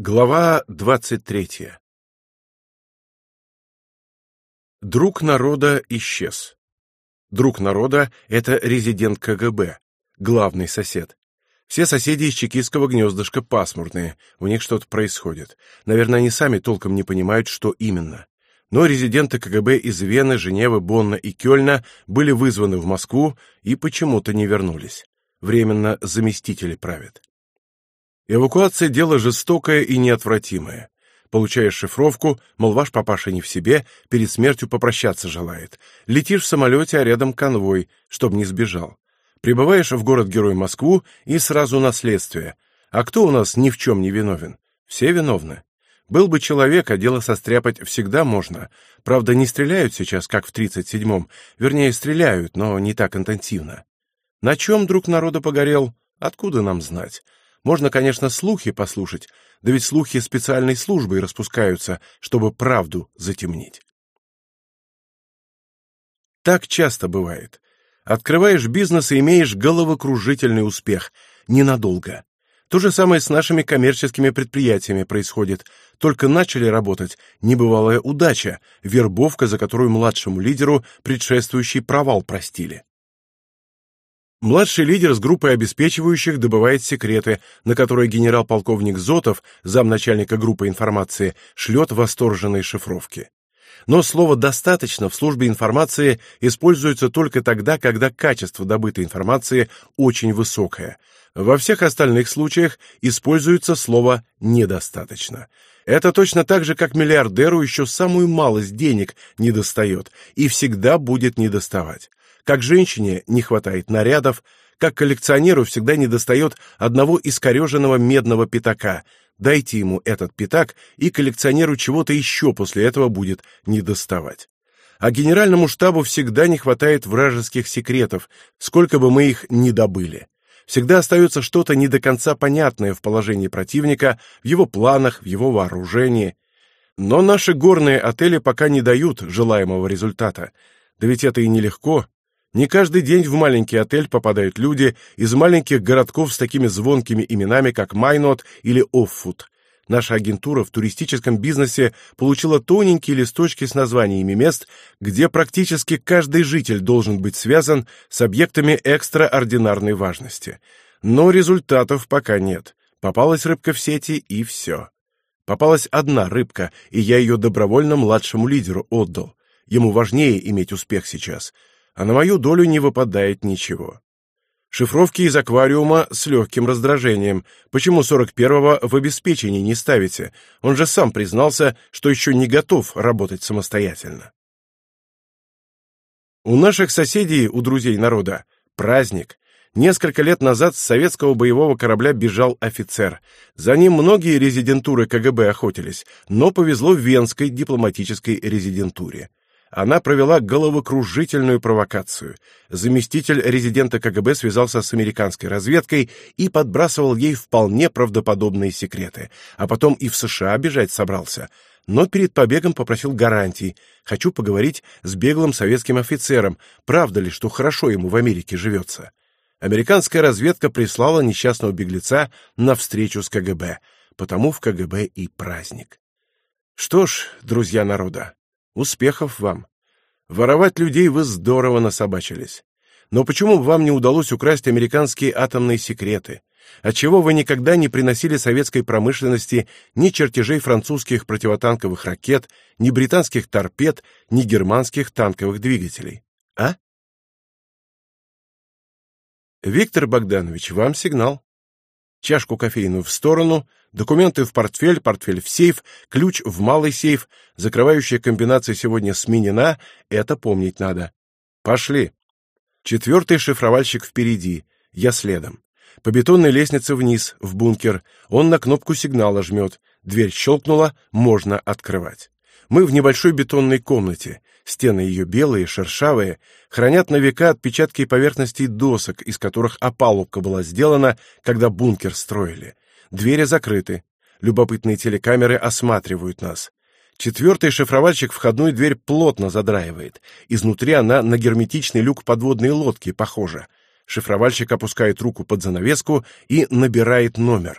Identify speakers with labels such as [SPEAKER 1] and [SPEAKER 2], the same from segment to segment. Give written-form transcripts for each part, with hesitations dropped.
[SPEAKER 1] Глава 23. Друг народа исчез. Друг народа — это резидент КГБ, главный сосед. Все соседи из чекистского гнездышка пасмурные, у них что-то происходит. Наверное, они сами толком не понимают, что именно. Но резиденты КГБ из Вены, Женевы, Бонна и Кёльна были вызваны в Москву и почему-то не вернулись. Временно заместители правят. Эвакуация — дело жестокое и неотвратимое. Получаешь шифровку, мол, ваш папаша не в себе, перед смертью попрощаться желает. Летишь в самолете, а рядом конвой, чтоб не сбежал. Прибываешь в город-герой Москву и сразу на следствие. А кто у нас ни в чем не виновен? Все виновны. Был бы человек, а дело состряпать всегда можно. Правда, не стреляют сейчас, как в 37-м. Вернее, стреляют, но не так интенсивно. На чем друг народа погорел? Откуда нам знать? Можно, конечно, слухи послушать, да ведь слухи специальной службой распускаются, чтобы правду затемнить. Так часто бывает. Открываешь бизнес и имеешь головокружительный успех. Ненадолго. То же самое с нашими коммерческими предприятиями происходит. Только начали работать, небывалая удача, вербовка, за которую младшему лидеру предшествующий провал простили. Младший лидер с группой обеспечивающих добывает секреты, на которые генерал-полковник Зотов, замначальника группы информации, шлет восторженные шифровки. Но слово «достаточно» в службе информации используется только тогда, когда качество добытой информации очень высокое. Во всех остальных случаях используется слово «недостаточно». Это точно так же, как миллиардеру еще самую малость денег недостает и всегда будет недоставать. Как женщине не хватает нарядов, как коллекционеру всегда недостает одного искореженного медного пятака. Дайте ему этот пятак, и коллекционеру чего-то еще после этого будет недоставать. А генеральному штабу всегда не хватает вражеских секретов, сколько бы мы их ни добыли. Всегда остается что-то не до конца понятное в положении противника, в его планах, в его вооружении. Но наши горные отели пока не дают желаемого результата. Да ведь это и нелегко. Не каждый день в маленький отель попадают люди из маленьких городков с такими звонкими именами, как Майнот или Оффут. Наша агентура в туристическом бизнесе получила тоненькие листочки с названиями мест, где практически каждый житель должен быть связан с объектами экстраординарной важности. Но результатов пока нет. Попалась рыбка в сети, и все. Попалась одна рыбка, и я ее добровольно младшему лидеру отдал. Ему важнее иметь успех сейчас. А на мою долю не выпадает ничего. Шифровки из аквариума с легким раздражением. Почему 41-го в обеспечении не ставите? Он же сам признался, что еще не готов работать самостоятельно. У наших соседей, у друзей народа, праздник. Несколько лет назад с советского боевого корабля бежал офицер. За ним многие резидентуры КГБ охотились, но повезло в Венской дипломатической резидентуре. Она провела головокружительную провокацию. Заместитель резидента КГБ связался с американской разведкой и подбрасывал ей вполне правдоподобные секреты. А потом и в США бежать собрался. Но перед побегом попросил гарантий. Хочу поговорить с беглым советским офицером. Правда ли, что хорошо ему в Америке живется? Американская разведка прислала несчастного беглеца на встречу с КГБ. Потому в КГБ и праздник. Что ж, друзья народа, успехов вам! Воровать людей вы здорово насобачились. Но почему вам не удалось украсть американские атомные секреты? Отчего вы никогда не приносили советской промышленности ни чертежей французских противотанковых ракет, ни британских торпед, ни германских танковых двигателей? А? Виктор Богданович, вам сигнал. Чашку кофейную в сторону, документы в портфель, портфель в сейф, ключ в малый сейф, закрывающая комбинация сегодня сменена, это помнить надо. Пошли. 4-й шифровальщик впереди, я следом. По бетонной лестнице вниз, в бункер, он на кнопку сигнала жмет, дверь щелкнула, можно открывать. Мы в небольшой бетонной комнате. Стены ее белые, шершавые, хранят на века отпечатки поверхностей досок, из которых опалубка была сделана, когда бункер строили. Двери закрыты. Любопытные телекамеры осматривают нас. 4-й шифровальщик входную дверь плотно задраивает. Изнутри она на герметичный люк подводной лодки похожа. Шифровальщик опускает руку под занавеску и набирает номер.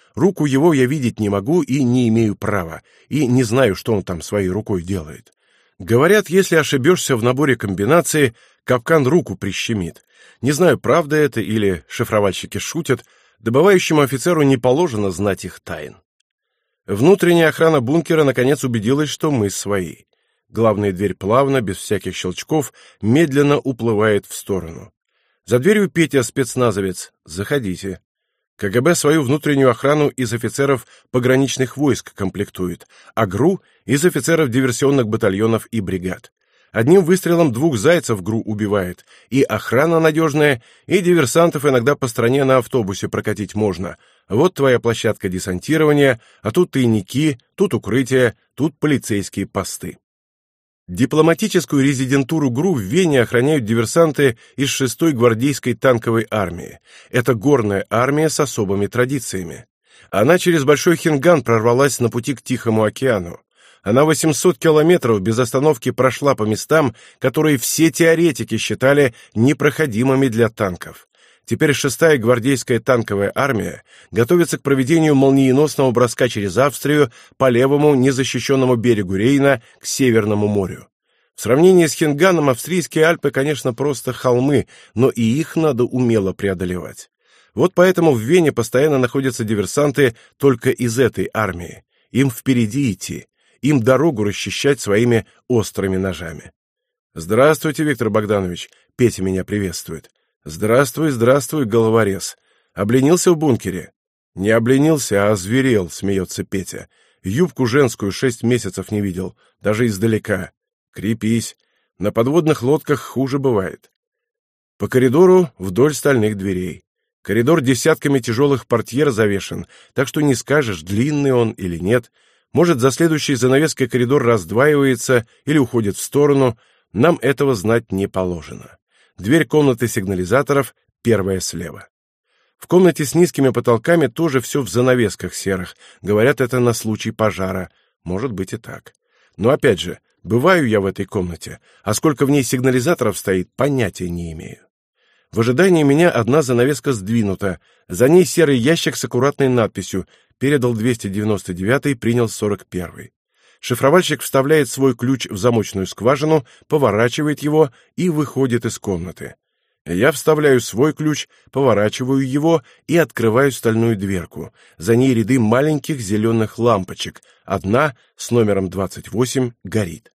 [SPEAKER 1] Руку его я видеть не могу и не имею права, и не знаю, что он там своей рукой делает. Говорят, если ошибешься в наборе комбинации, капкан руку прищемит. Не знаю, правда это или шифровальщики шутят, добывающему офицеру не положено знать их тайн. Внутренняя охрана бункера наконец убедилась, что мы свои. Главная дверь плавно, без всяких щелчков, медленно уплывает в сторону. За дверью Петя, спецназовец. Заходите. КГБ свою внутреннюю охрану из офицеров пограничных войск комплектует, а ГРУ — из офицеров диверсионных батальонов и бригад. Одним выстрелом 2 зайцев ГРУ убивает. И охрана надежная, и диверсантов иногда по стране на автобусе прокатить можно. Вот твоя площадка десантирования, а тут тайники, тут укрытия, тут полицейские посты. Дипломатическую резидентуру ГРУ в Вене охраняют диверсанты из 6-й гвардейской танковой армии. Это горная армия с особыми традициями. Она через Большой Хинган прорвалась на пути к Тихому океану. Она 800 километров без остановки прошла по местам, которые все теоретики считали непроходимыми для танков. Теперь 6-я гвардейская танковая армия готовится к проведению молниеносного броска через Австрию по левому незащищенному берегу Рейна к Северному морю. В сравнении с Хинганом австрийские Альпы, конечно, просто холмы, но и их надо умело преодолевать. Вот поэтому в Вене постоянно находятся диверсанты только из этой армии. Им впереди идти, им дорогу расчищать своими острыми ножами. «Здравствуйте, Виктор Богданович», — Петя меня приветствует. «Здравствуй, здравствуй, головорез. Обленился в бункере?» «Не обленился, а озверел», — смеется Петя. «Юбку женскую 6 месяцев не видел, даже издалека. Крепись. На подводных лодках хуже бывает». По коридору вдоль стальных дверей. Коридор десятками тяжелых портьер завешен, так что не скажешь, длинный он или нет. Может, за следующей занавеской коридор раздваивается или уходит в сторону. Нам этого знать не положено. Дверь комнаты сигнализаторов, первая слева. В комнате с низкими потолками тоже все в занавесках серых. Говорят, это на случай пожара. Может быть и так. Но опять же, бываю я в этой комнате, а сколько в ней сигнализаторов стоит, понятия не имею. В ожидании меня одна занавеска сдвинута, за ней серый ящик с аккуратной надписью «Передал 299-й, принял 41-й». Шифровальщик вставляет свой ключ в замочную скважину, поворачивает его и выходит из комнаты. Я вставляю свой ключ, поворачиваю его и открываю стальную дверку. За ней ряды маленьких зеленых лампочек. Одна с номером 28 горит.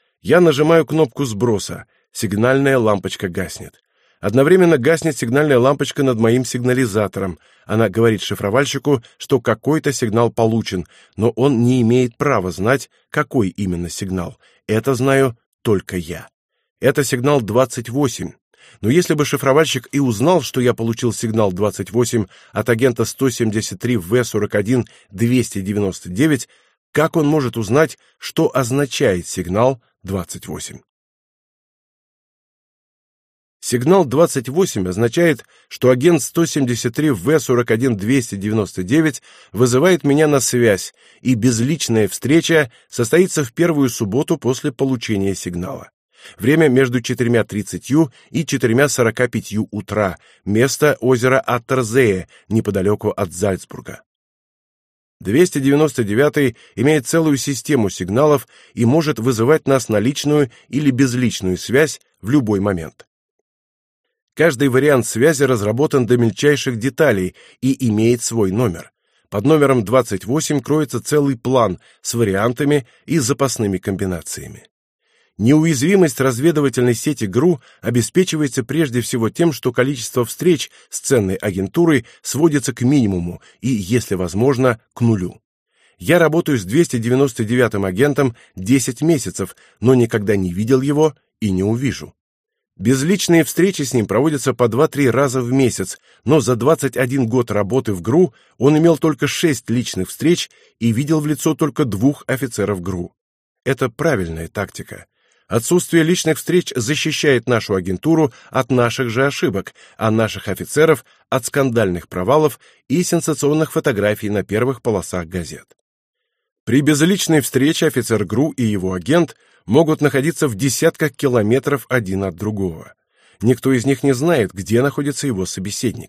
[SPEAKER 1] Я нажимаю кнопку сброса. Сигнальная лампочка гаснет. Одновременно гаснет сигнальная лампочка над моим сигнализатором. Она говорит шифровальщику, что какой-то сигнал получен, но он не имеет права знать, какой именно сигнал. Это знаю только я. Это сигнал 28. Но если бы шифровальщик и узнал, что я получил сигнал 28 от агента 173В41-299, как он может узнать, что означает сигнал 28? Сигнал 28 означает, что агент 173В41-299 вызывает меня на связь, и безличная встреча состоится в первую субботу после получения сигнала. Время между 4:30 и 4:45 утра. Место — озеро Аттерзее, неподалеку от Зальцбурга. 299 имеет целую систему сигналов и может вызывать нас на личную или безличную связь в любой момент. Каждый вариант связи разработан до мельчайших деталей и имеет свой номер. Под номером 28 кроется целый план с вариантами и запасными комбинациями. Неуязвимость разведывательной сети ГРУ обеспечивается прежде всего тем, что количество встреч с ценной агентурой сводится к минимуму и, если возможно, к нулю. Я работаю с 299-м агентом 10 месяцев, но никогда не видел его и не увижу. Безличные встречи с ним проводятся по 2-3 раза в месяц, но за 21 год работы в ГРУ он имел только 6 личных встреч и видел в лицо только 2 офицеров ГРУ. Это правильная тактика. Отсутствие личных встреч защищает нашу агентуру от наших же ошибок, а наших офицеров от скандальных провалов и сенсационных фотографий на первых полосах газет. При безличной встрече офицер ГРУ и его агент могут находиться в десятках километров один от другого. Никто из них не знает, где находится его собеседник.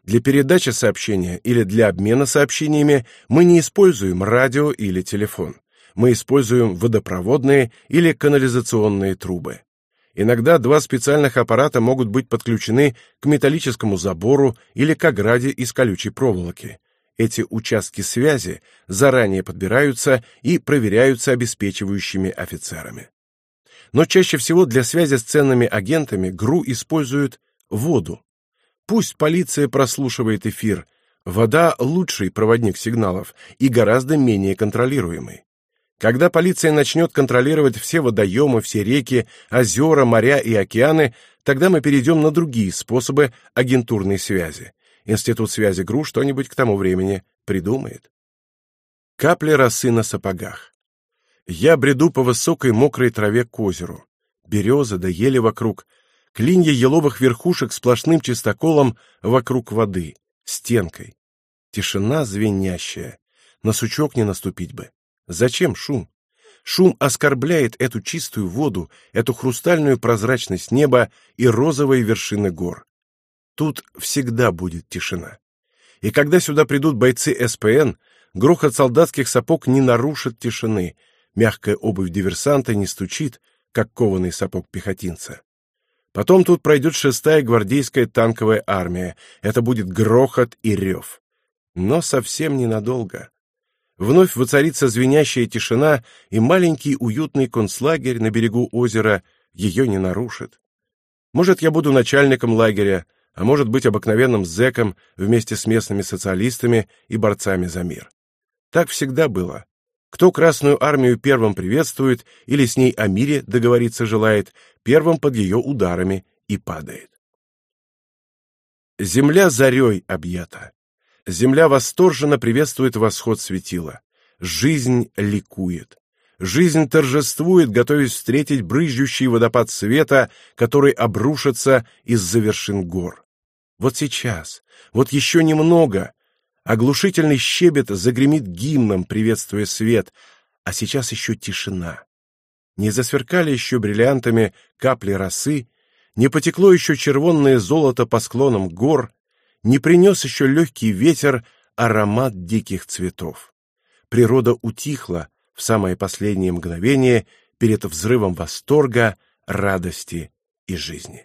[SPEAKER 1] Для передачи сообщения или для обмена сообщениями мы не используем радио или телефон. Мы используем водопроводные или канализационные трубы. Иногда два специальных аппарата могут быть подключены к металлическому забору или к ограде из колючей проволоки. Эти участки связи заранее подбираются и проверяются обеспечивающими офицерами. Но чаще всего для связи с ценными агентами ГРУ используют воду. Пусть полиция прослушивает эфир. Вода – лучший проводник сигналов и гораздо менее контролируемый. Когда полиция начнет контролировать все водоемы, все реки, озера, моря и океаны, тогда мы перейдем на другие способы агентурной связи. Институт связи ГРУ что-нибудь к тому времени придумает. Капли росы на сапогах. Я бреду по высокой мокрой траве к озеру. Березы да ели вокруг. Клинья еловых верхушек сплошным чистоколом вокруг воды, стенкой. Тишина звенящая. На сучок не наступить бы. Зачем шум? Шум оскорбляет эту чистую воду, эту хрустальную прозрачность неба и розовые вершины гор. Тут всегда будет тишина. И когда сюда придут бойцы СПН, грохот солдатских сапог не нарушит тишины, мягкая обувь диверсанта не стучит, как кованый сапог пехотинца. Потом тут пройдет 6-я гвардейская танковая армия. Это будет грохот и рев. Но совсем ненадолго. Вновь воцарится звенящая тишина, и маленький уютный концлагерь на берегу озера ее не нарушит. Может, я буду начальником лагеря, а может быть обыкновенным зэком вместе с местными социалистами и борцами за мир. Так всегда было. Кто Красную армию первым приветствует или с ней о мире договориться желает, первым под ее ударами и падает. Земля зарей объята. Земля восторженно приветствует восход светила. Жизнь ликует. Жизнь торжествует, готовясь встретить брызжущий водопад света, который обрушится из-за вершин гор. Вот сейчас, вот еще немного. Оглушительный щебет загремит гимном, приветствуя свет, а сейчас еще тишина. Не засверкали еще бриллиантами капли росы, не потекло еще червонное золото по склонам гор, не принес еще легкий ветер аромат диких цветов. Природа утихла в самое последнее мгновение перед взрывом восторга, радости и жизни.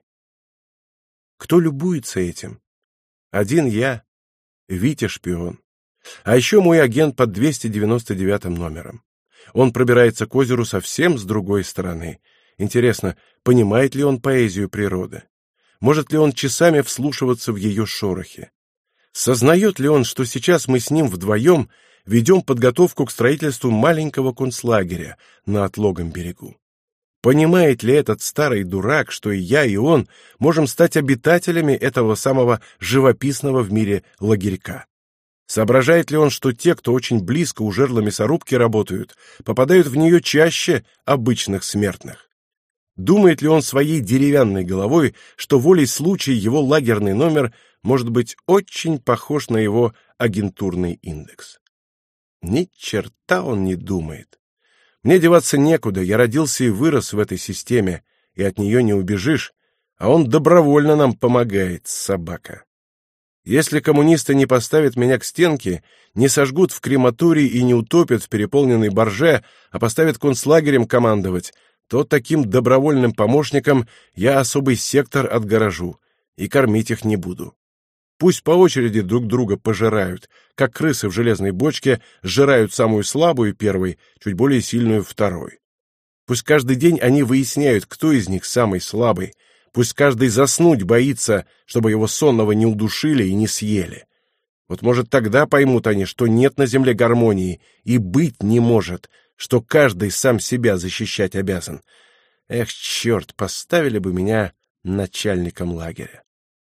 [SPEAKER 1] Кто любуется этим? Один я, Витя-шпион. А еще мой агент под 299 номером. Он пробирается к озеру совсем с другой стороны. Интересно, понимает ли он поэзию природы? Может ли он часами вслушиваться в ее шорохи? Сознает ли он, что сейчас мы с ним вдвоем ведем подготовку к строительству маленького концлагеря на отлогом берегу? Понимает ли этот старый дурак, что и я, и он можем стать обитателями этого самого живописного в мире лагерька? Соображает ли он, что те, кто очень близко у жерла мясорубки работают, попадают в нее чаще обычных смертных? Думает ли он своей деревянной головой, что волей случая его лагерный номер может быть очень похож на его агентурный индекс? Ни черта он не думает. Мне деваться некуда, я родился и вырос в этой системе, и от нее не убежишь, а он добровольно нам помогает, собака. Если коммунисты не поставят меня к стенке, не сожгут в крематории и не утопят в переполненной барже, а поставят концлагерем командовать, то таким добровольным помощникам я особый сектор отгорожу и кормить их не буду. Пусть по очереди друг друга пожирают, как крысы в железной бочке сжирают самую слабую первой, чуть более сильную второй. Пусть каждый день они выясняют, кто из них самый слабый. Пусть каждый заснуть боится, чтобы его сонного не удушили и не съели. Вот, может, тогда поймут они, что нет на земле гармонии и быть не может, что каждый сам себя защищать обязан. Эх, черт, поставили бы меня начальником лагеря.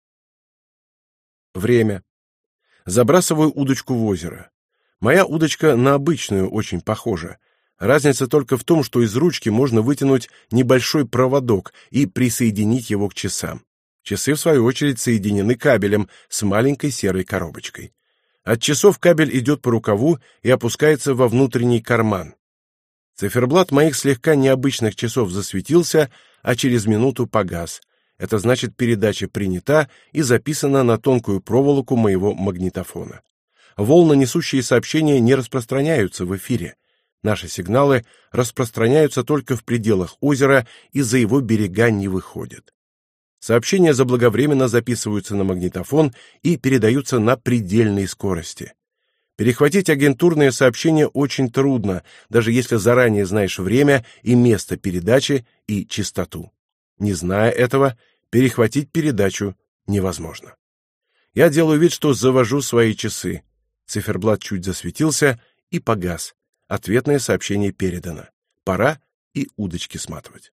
[SPEAKER 1] Время. Забрасываю удочку в озеро. Моя удочка на обычную очень похожа. Разница только в том, что из ручки можно вытянуть небольшой проводок и присоединить его к часам. Часы, в свою очередь, соединены кабелем с маленькой серой коробочкой. От часов кабель идет по рукаву и опускается во внутренний карман. Циферблат моих слегка необычных часов засветился, а через минуту погас. Это значит, передача принята и записана на тонкую проволоку моего магнитофона. Волны, несущие сообщения, не распространяются в эфире. Наши сигналы распространяются только в пределах озера и за его берега не выходят. Сообщения заблаговременно записываются на магнитофон и передаются на предельной скорости. Перехватить агентурные сообщения очень трудно, даже если заранее знаешь время и место передачи и частоту. Не зная этого, перехватить передачу невозможно. Я делаю вид, что завожу свои часы. Циферблат чуть засветился и погас. Ответное сообщение передано. Пора и удочки сматывать.